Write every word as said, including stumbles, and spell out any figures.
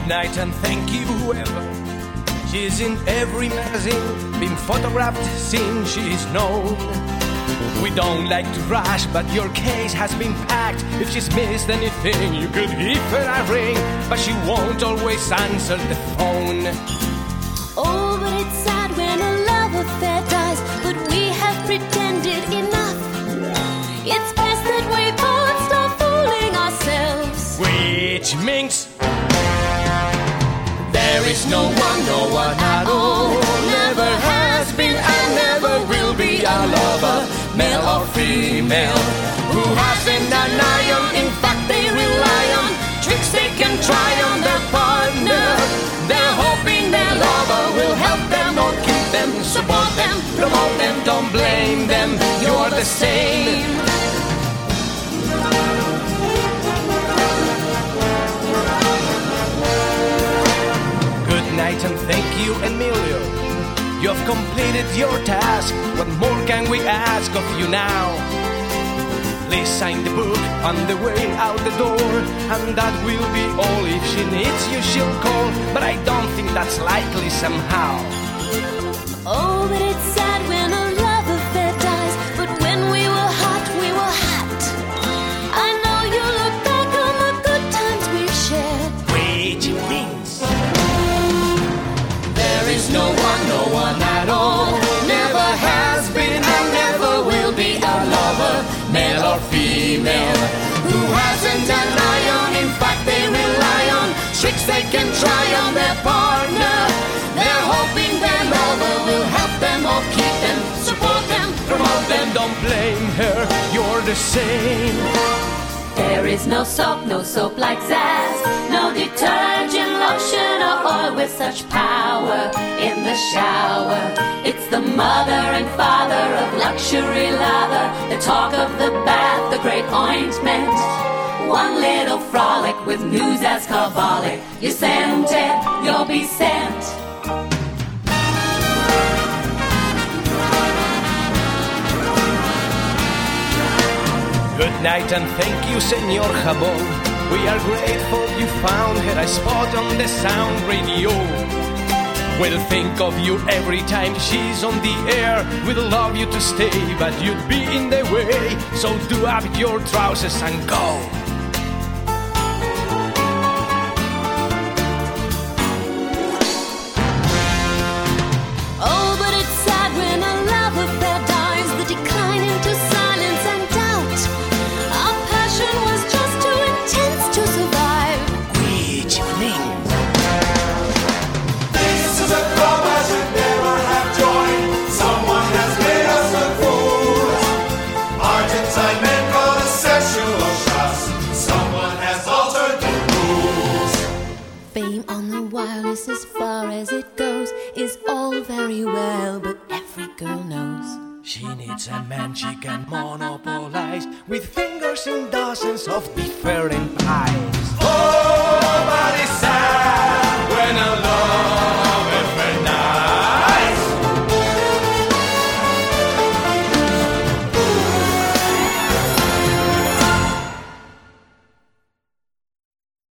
night and thank you, whoever. She's in every magazine, been photographed since she's known. We don't like to rush, but your case has been packed. If she's missed anything, you could give her a ring, but she won't always answer the phone. Oh, but it's sad when a love affair dies, but we have pretended enough. It's best that we both stop fooling ourselves. Which means there is no one, no one at all. Never has been and never will be a lover, male or female, who hasn't an iron. In fact, they rely on tricks they can try on their partner. They're hoping their lover will help them or keep them, support them, promote them. Don't blame them, you're the same. Good night and thank you, Emilio. You've completed your task. What more can we ask of you now? Please sign the book on the way out the door, and that will be all. If she needs you, she'll call, but I don't think that's likely somehow. Oh, but it's sad when a love affair dies, but when we were hot, we were hot. I know you look back on the good times we've shared. Which means there is no one, no one at all. Never has been and never will be a lover, male or female, who hasn't an iron. In fact, they rely on tricks they can try on their partner. They're hoping their lover will help them or keep them, support them, promote them. Don't blame her, you're the same. There is no soap, no soap like Zaz, no detergent, lotion or oil with such power in the shower. It's the mother and father of luxury lather, the talk of the bath, the great ointment. One little frolic with news as carbolic. You sent it, you'll be sent. Good night and thank you, Senor Jabón. We are grateful you found her a spot on the sound radio. We'll think of you every time she's on the air. We'd love you to stay, but you'd be in the way. So do up your trousers and go. Oh, but it's sad when a love affair dies, the decline into silence and doubt. Our passion was just too intense to survive. Which means This is a club I should never have joined. Someone has made us look fools. Argentine men call us sexual shots. Someone has altered the rules. Fame on the wireless, as far as it goes, is all very well, but every girl knows she needs a man she can monopolize with fingers in dozens of different pies.